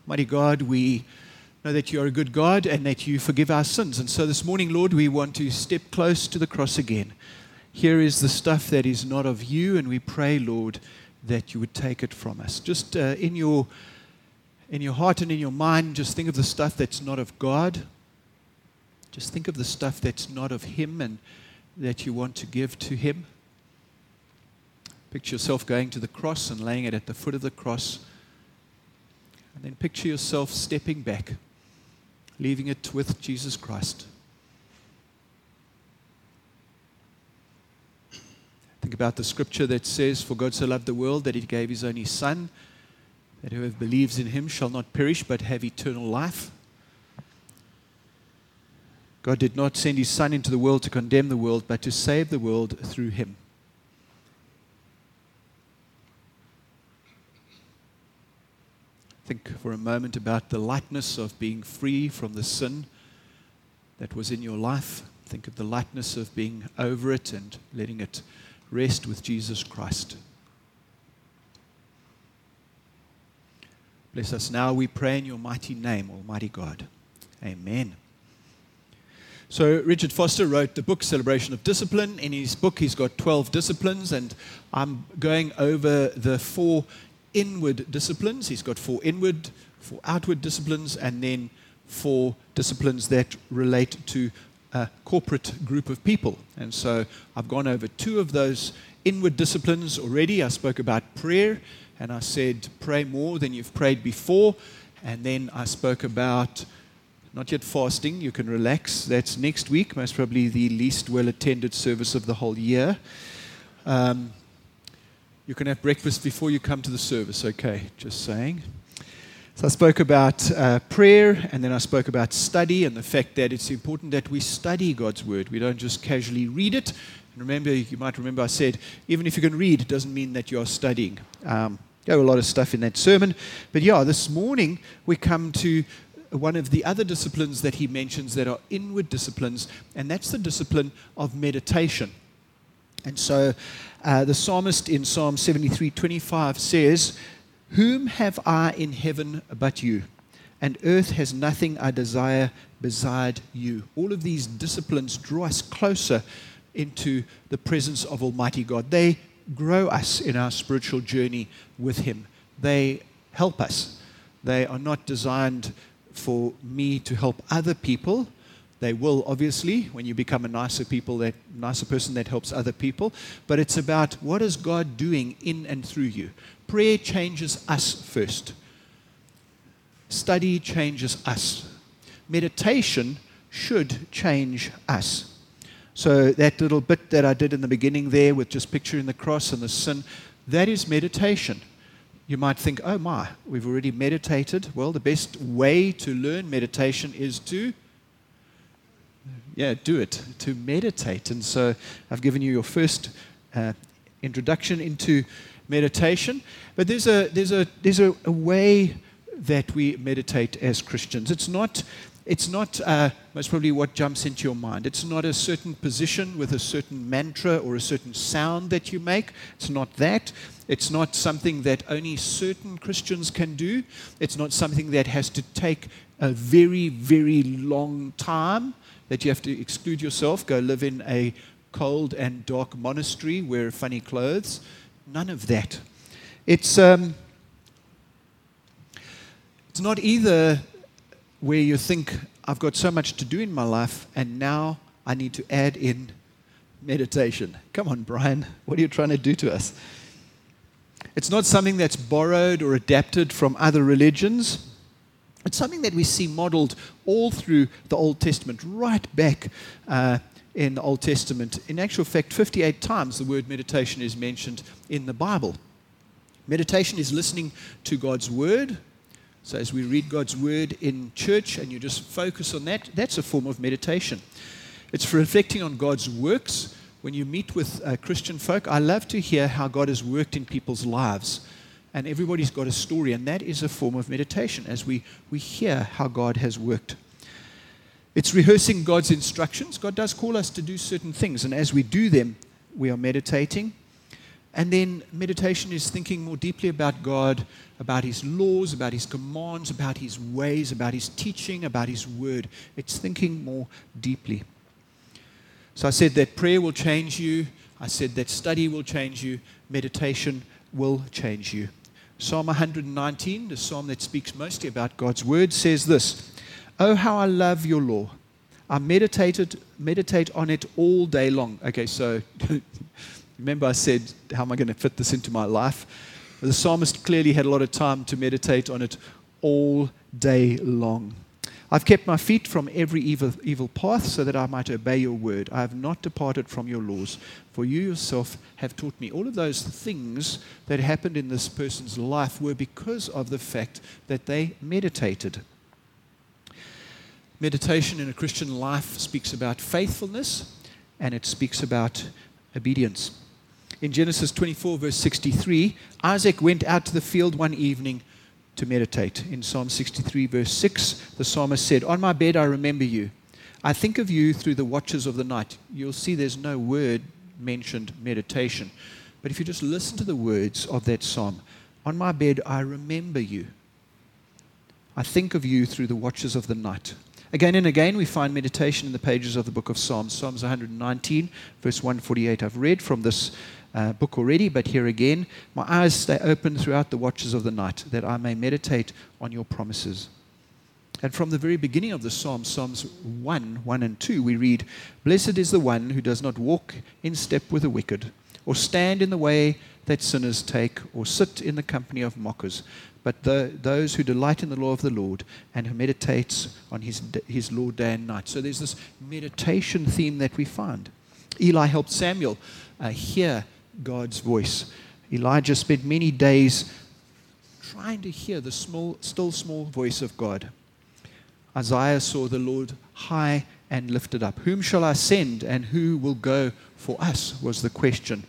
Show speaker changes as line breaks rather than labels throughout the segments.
Mighty God, we know that you are a good God and that you forgive our sins. And so this morning, Lord, we want to step close to the cross again. Here is the stuff that is not of you, and we pray, Lord, that you would take it from us. Just in your heart and in your mind, just think of the stuff that's not of God. Just think of the stuff that's not of Him and that you want to give to Him. Picture yourself going to the cross and laying it at the foot of the cross. And then picture yourself stepping back, leaving it with Jesus Christ. Think about the scripture that says, "For God so loved the world that He gave His only Son, that whoever believes in Him shall not perish but have eternal life." God did not send His Son into the world to condemn the world, but to save the world through Him. Think for a moment about the lightness of being free from the sin that was in your life. Think of the lightness of being over it and letting it rest with Jesus Christ. Bless us now, we pray in your mighty name, Almighty God. Amen. So Richard Foster wrote the book Celebration of Discipline. In his book, he's got 12 disciplines, and I'm going over the 4 inward disciplines. He's got 4 inward, 4 outward disciplines, and then 4 disciplines that relate to a corporate group of people. And so I've gone over 2 of those inward disciplines already. I spoke about prayer, and I said, pray more than you've prayed before. And then I spoke about not yet fasting. You can relax. That's next week, most probably the least well-attended service of the whole year. You can have breakfast before you come to the service, okay, just saying. So I spoke about prayer, and then I spoke about study and the fact that it's important that we study God's Word. We don't just casually read it. And remember, you might remember I said, even if you can read, it doesn't mean that you're studying. There were a lot of stuff in that sermon. But yeah, this morning we come to one of the other disciplines that he mentions that are inward disciplines, and that's the discipline of meditation. And so the psalmist in Psalm 73:25 says, "Whom have I in heaven but you? And earth has nothing I desire beside you." All of these disciplines draw us closer into the presence of Almighty God. They grow us in our spiritual journey with Him. They help us. They are not designed for me to help other people. They will, obviously, when you become a nicer person that helps other people. But it's about what is God doing in and through you. Prayer changes us first. Study changes us. Meditation should change us. So that little bit that I did in the beginning there with just picturing the cross and the sin, that is meditation. You might think, oh my, we've already meditated. Well, the best way to learn meditation is to do it, to meditate. And so I've given you your first introduction into meditation. But there's a way that we meditate as Christians. It's not most probably what jumps into your mind. It's not a certain position with a certain mantra or a certain sound that you make. It's not that. It's not something that only certain Christians can do. It's not something that has to take a very, very long time, that you have to exclude yourself, go live in a cold and dark monastery, wear funny clothes. None of that. It's not either where you think, I've got so much to do in my life, and now I need to add in meditation. Come on, Brian, what are you trying to do to us? It's not something that's borrowed or adapted from other religions. It's something that we see modeled all through the Old Testament, right back in the Old Testament. In actual fact, 58 times the word meditation is mentioned in the Bible. Meditation is listening to God's Word. So as we read God's Word in church and you just focus on that, that's a form of meditation. It's reflecting on God's works. When you meet with Christian folk, I love to hear how God has worked in people's lives. And everybody's got a story, and that is a form of meditation as we hear how God has worked. It's rehearsing God's instructions. God does call us to do certain things, and as we do them, we are meditating. And then meditation is thinking more deeply about God, about His laws, about His commands, about His ways, about His teaching, about His word. It's thinking more deeply. So I said that prayer will change you. I said that study will change you. Meditation will change you. Psalm 119, the psalm that speaks mostly about God's word, says this: "Oh, how I love your law. I meditate on it all day long." Okay, so remember I said, how am I going to fit this into my life? The psalmist clearly had a lot of time to meditate on it all day long. "I've kept my feet from every evil path so that I might obey your word. I have not departed from your laws, for you yourself have taught me." All of those things that happened in this person's life were because of the fact that they meditated. Meditation in a Christian life speaks about faithfulness, and it speaks about obedience. In Genesis 24, verse 63, Isaac went out to the field one evening to meditate. In Psalm 63, verse 6, the psalmist said, "On my bed I remember you. I think of you through the watches of the night." You'll see there's no word mentioned meditation. But if you just listen to the words of that psalm, "On my bed I remember you. I think of you through the watches of the night." Again and again we find meditation in the pages of the book of Psalms. Psalms 119, verse 148. I've read from this book already, but here again: "My eyes stay open throughout the watches of the night, that I may meditate on your promises." And from the very beginning of the Psalms 1 and 2, we read, "Blessed is the one who does not walk in step with the wicked, or stand in the way that sinners take, or sit in the company of mockers, but those who delight in the law of the Lord, and who meditates on his law day and night." So there's this meditation theme that we find. Eli helped Samuel hear God's voice. Elijah spent many days trying to hear the still small voice of God. Isaiah saw the Lord high and lifted up. "Whom shall I send, and who will go for us?" was the question.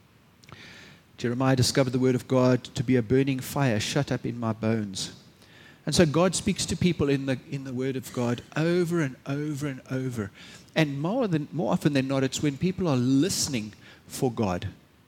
Jeremiah discovered the word of God to be a burning fire shut up in my bones. And so God speaks to people in the word of God over and over and over. And more often than not, it's when people are listening for God.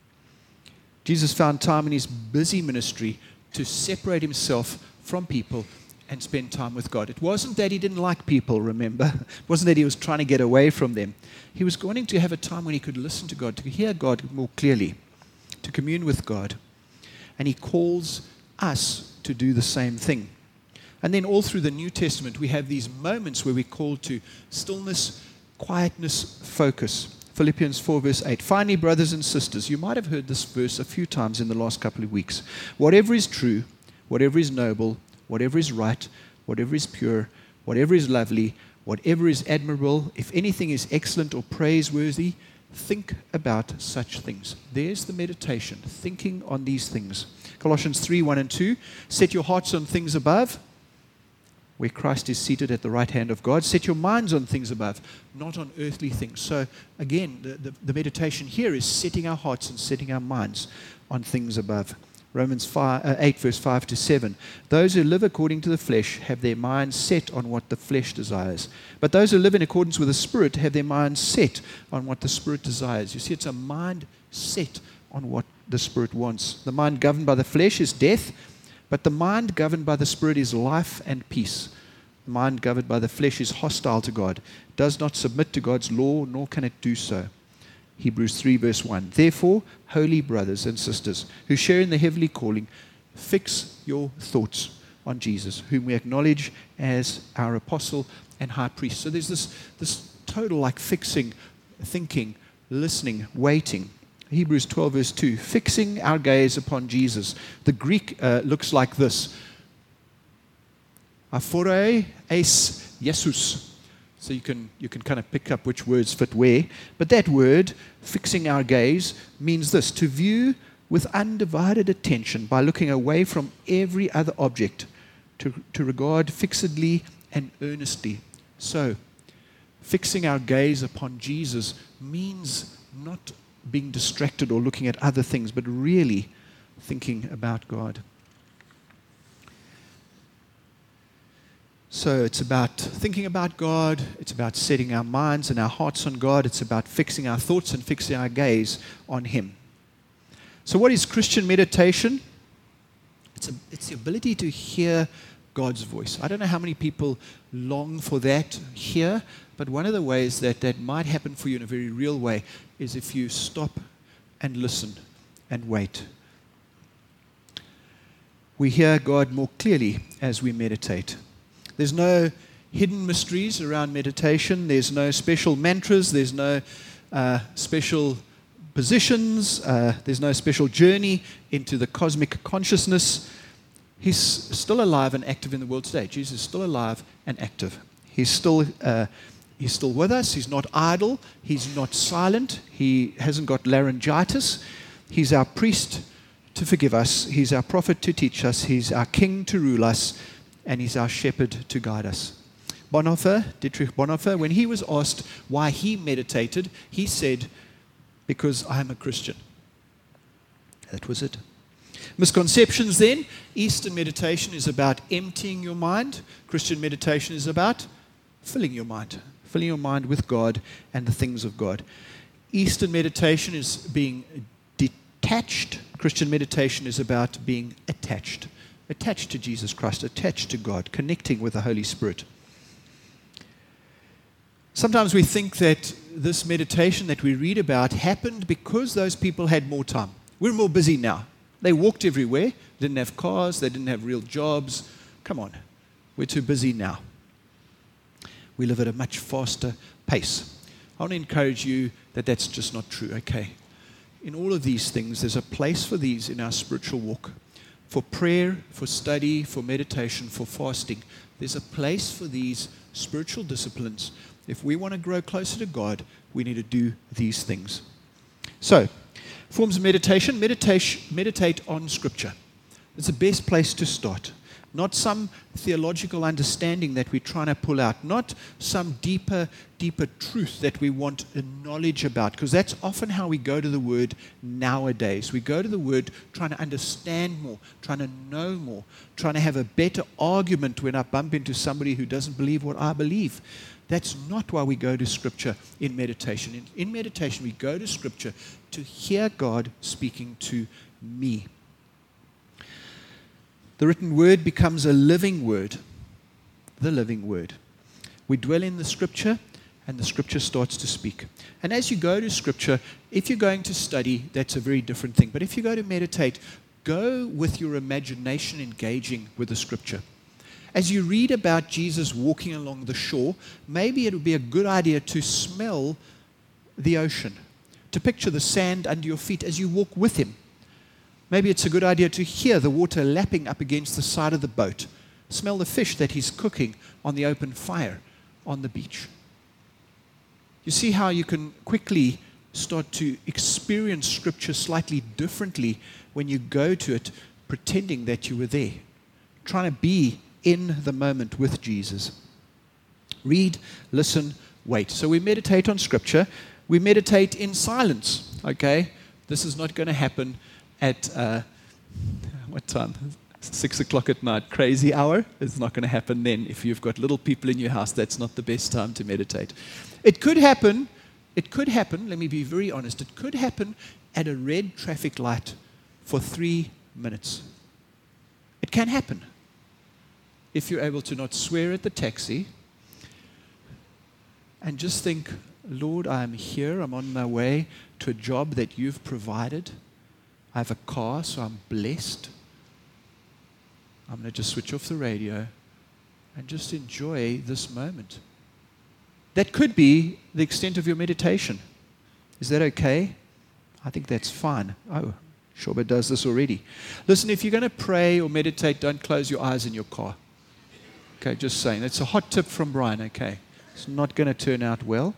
Jesus found time in his busy ministry to separate himself from people and spend time with God. It wasn't that he didn't like people, remember? It wasn't that he was trying to get away from them. He was wanting to have a time when he could listen to God, to hear God more clearly, to commune with God. And he calls us to do the same thing. And then all through the New Testament, we have these moments where we're called to stillness, quietness, focus. Philippians 4, verse 8. "Finally, brothers and sisters," you might have heard this verse a few times in the last couple of weeks. "Whatever is true, whatever is noble, whatever is right, whatever is pure, whatever is lovely, whatever is admirable, if anything is excellent or praiseworthy, think about such things." There's the meditation, thinking on these things. Colossians 3, 1 and 2. "Set your hearts on things above, where Christ is seated at the right hand of God. Set your minds on things above, not on earthly things." So again, the meditation here is setting our hearts and setting our minds on things above. Romans 8, verse 5 to 7. "Those who live according to the flesh have their minds set on what the flesh desires. But those who live in accordance with the Spirit have their minds set on what the Spirit desires." You see, it's a mind set on what the Spirit wants. "The mind governed by the flesh is death, but the mind governed by the Spirit is life and peace. The mind governed by the flesh is hostile to God, does not submit to God's law, nor can it do so." Hebrews 3, verse 1. "Therefore, holy brothers and sisters who share in the heavenly calling, fix your thoughts on Jesus, whom we acknowledge as our apostle and high priest." So there's this total like fixing, thinking, listening, waiting. Hebrews 12, verse 2, "Fixing our gaze upon Jesus." The Greek looks like this: aphoroi eis Jesus. So you can kind of pick up which words fit where. But that word, fixing our gaze, means this: to view with undivided attention by looking away from every other object, to regard fixedly and earnestly. So, fixing our gaze upon Jesus means not being distracted or looking at other things, but really thinking about God. So it's about thinking about God, it's about setting our minds and our hearts on God, it's about fixing our thoughts and fixing our gaze on Him. So what is Christian meditation? It's the ability to hear God's voice. I don't know how many people long for that here, but one of the ways that might happen for you in a very real way is if you stop and listen and wait. We hear God more clearly as we meditate. There's no hidden mysteries around meditation. There's no special mantras. There's no special positions. There's no special journey into the cosmic consciousness. He's still alive and active in the world today. Jesus is still alive and active. He's still with us. He's not idle. He's not silent. He hasn't got laryngitis. He's our priest to forgive us. He's our prophet to teach us. He's our king to rule us. And he's our shepherd to guide us. Dietrich Bonhoeffer, when he was asked why he meditated, he said, because I'm a Christian. That was it. Misconceptions then. Eastern meditation is about emptying your mind. Christian meditation is about filling your mind with God and the things of God. Eastern meditation is being detached. Christian meditation is about being attached to Jesus Christ, attached to God, connecting with the Holy Spirit. Sometimes we think that this meditation that we read about happened because those people had more time. We're more busy now. They walked everywhere, didn't have cars, they didn't have real jobs. Come on, we're too busy now. We live at a much faster pace. I want to encourage you that that's just not true, okay? In all of these things, there's a place for these in our spiritual walk. For prayer, for study, for meditation, for fasting. There's a place for these spiritual disciplines. If we want to grow closer to God, we need to do these things. So, forms of meditation. Meditate on Scripture. It's the best place to start. Not some theological understanding that we're trying to pull out. Not some deeper truth that we want a knowledge about. Because that's often how we go to the Word nowadays. We go to the Word trying to understand more, trying to know more, trying to have a better argument when I bump into somebody who doesn't believe what I believe. That's not why we go to Scripture in meditation. In meditation, we go to Scripture to hear God speaking to me. The written word becomes a living word. The living word. We dwell in the Scripture, and the Scripture starts to speak. And as you go to Scripture, if you're going to study, that's a very different thing. But if you go to meditate, go with your imagination engaging with the Scripture. As you read about Jesus walking along the shore, maybe it would be a good idea to smell the ocean, to picture the sand under your feet as you walk with him. Maybe it's a good idea to hear the water lapping up against the side of the boat, smell the fish that he's cooking on the open fire on the beach. You see how you can quickly start to experience Scripture slightly differently when you go to it pretending that you were there, trying to be in the moment with Jesus. Read, listen, wait. So we meditate on Scripture. We meditate in silence, okay? This is not going to happen at, what time? 6 o'clock at night, crazy hour. It's not going to happen then. If you've got little people in your house, that's not the best time to meditate. It could happen, let me be very honest, it could happen at a red traffic light for 3 minutes. It can happen. If you're able to not swear at the taxi and just think, Lord, I am here, I'm on my way to a job that you've provided. I have a car, so I'm blessed. I'm going to just switch off the radio and just enjoy this moment. That could be the extent of your meditation. Is that okay? I think that's fine. Oh, Shoba does this already. Listen, if you're going to pray or meditate, don't close your eyes in your car. Okay, just saying. That's a hot tip from Brian, okay? It's not going to turn out well.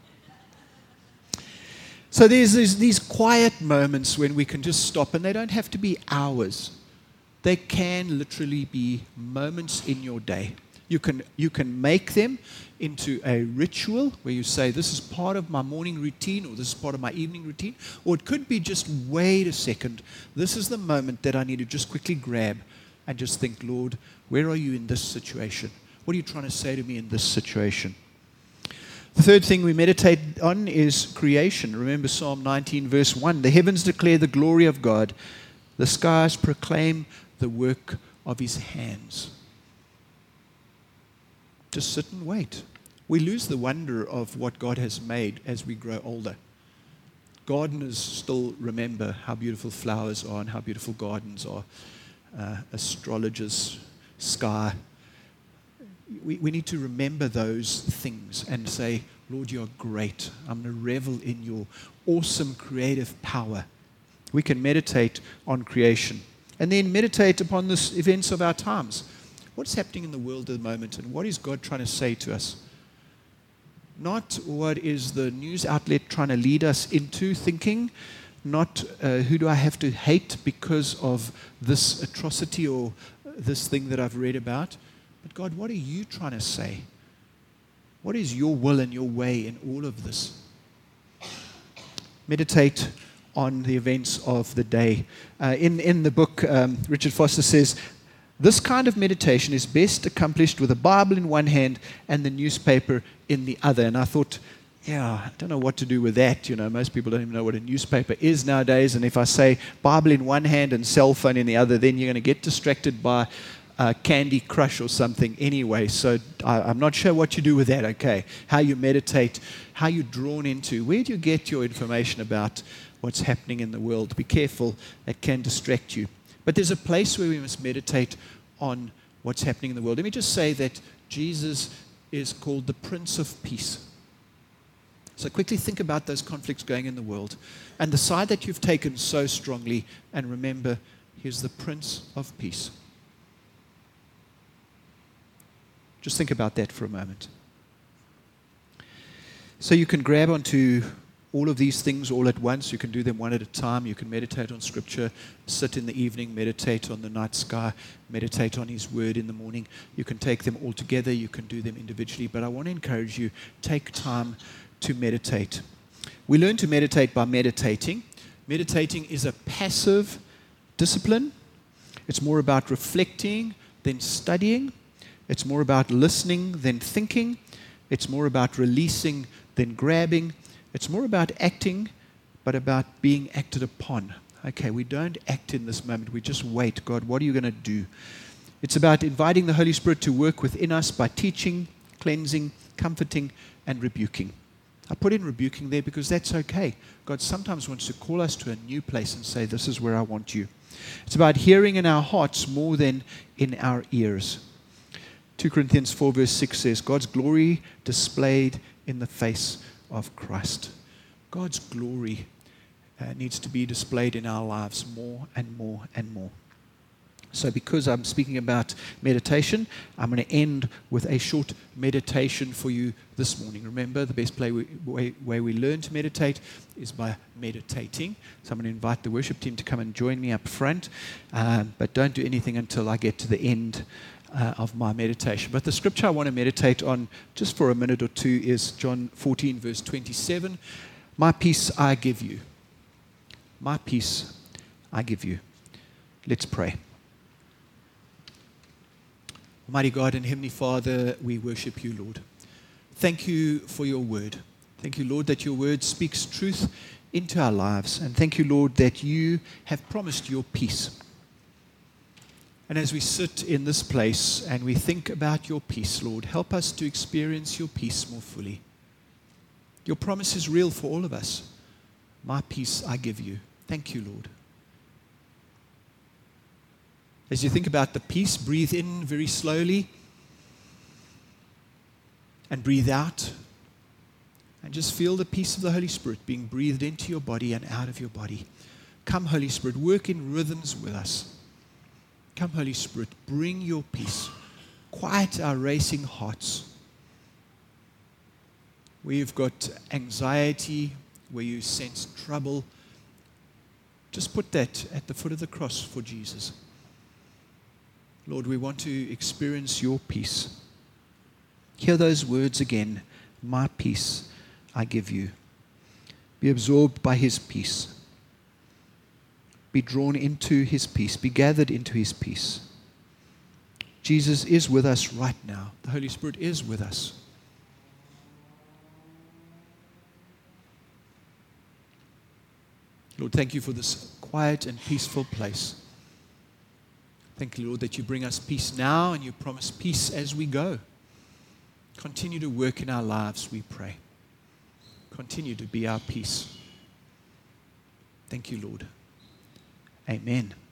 So there's these quiet moments when we can just stop, and they don't have to be hours. They can literally be moments in your day. You can make them into a ritual where you say, this is part of my morning routine, or this is part of my evening routine. Or it could be just, wait a second, this is the moment that I need to just quickly grab and just think, Lord, where are you in this situation? What are you trying to say to me in this situation? The third thing we meditate on is creation. Remember Psalm 19, verse 1. The heavens declare the glory of God. The skies proclaim the work of his hands. Just sit and wait. We lose the wonder of what God has made as we grow older. Gardeners still remember how beautiful flowers are and how beautiful gardens are. Astrologers, sky. We need to remember those things and say, Lord, you're great. I'm going to revel in your awesome creative power. We can meditate on creation and then meditate upon the events of our times. What's happening in the world at the moment and what is God trying to say to us? Not what is the news outlet trying to lead us into thinking, not who do I have to hate because of this atrocity or this thing that I've read about. But God, what are you trying to say? What is your will and your way in all of this? Meditate on the events of the day. In the book, Richard Foster says, this kind of meditation is best accomplished with a Bible in one hand and the newspaper in the other. And I thought, I don't know what to do with that. Most people don't even know what a newspaper is nowadays. And if I say Bible in one hand and cell phone in the other, then you're going to get distracted by Candy Crush or something anyway. So I'm not sure what you do with that, okay? How you meditate, how you're drawn into. Where do you get your information about what's happening in the world? Be careful, that can distract you. But there's a place where we must meditate on what's happening in the world. Let me just say that Jesus is called the Prince of Peace. So quickly think about those conflicts going in the world and the side that you've taken so strongly, and remember, he's the Prince of Peace. Just think about that for a moment. So you can grab onto all of these things all at once. You can do them one at a time. You can meditate on Scripture, sit in the evening, meditate on the night sky, meditate on His Word in the morning. You can take them all together. You can do them individually. But I want to encourage you, take time to meditate. We learn to meditate by meditating. Meditating is a passive discipline. It's more about reflecting than studying. It's more about listening than thinking. It's more about releasing than grabbing. It's more about acting, but about being acted upon. Okay, we don't act in this moment. We just wait. God, what are you going to do? It's about inviting the Holy Spirit to work within us by teaching, cleansing, comforting, and rebuking. I put in rebuking there because that's okay. God sometimes wants to call us to a new place and say, this is where I want you. It's about hearing in our hearts more than in our ears. 2 Corinthians 4 verse 6 says, God's glory displayed in the face of Christ. God's glory needs to be displayed in our lives more and more and more. So because I'm speaking about meditation, I'm going to end with a short meditation for you this morning. Remember, the best way we learn to meditate is by meditating. So I'm going to invite the worship team to come and join me up front, but don't do anything until I get to the end of my meditation. But the scripture I want to meditate on just for a minute or two is John 14 verse 27. My peace I give you. My peace I give you. Let's pray. Almighty God and Heavenly Father, we worship you, Lord. Thank you for your word. Thank you, Lord, that your word speaks truth into our lives. And thank you, Lord, that you have promised your peace. And as we sit in this place and we think about your peace, Lord, help us to experience your peace more fully. Your promise is real for all of us. My peace I give you. Thank you, Lord. As you think about the peace, breathe in very slowly and breathe out. And just feel the peace of the Holy Spirit being breathed into your body and out of your body. Come, Holy Spirit, work in rhythms with us. Come, Holy Spirit, bring your peace. Quiet our racing hearts. Where you've got anxiety, where you sense trouble, just put that at the foot of the cross for Jesus. Lord, we want to experience your peace. Hear those words again. My peace I give you. Be absorbed by his peace. Be drawn into his peace. Be gathered into his peace. Jesus is with us right now. The Holy Spirit is with us. Lord, thank you for this quiet and peaceful place. Thank you, Lord, that you bring us peace now and you promise peace as we go. Continue to work in our lives, we pray. Continue to be our peace. Thank you, Lord. Amen.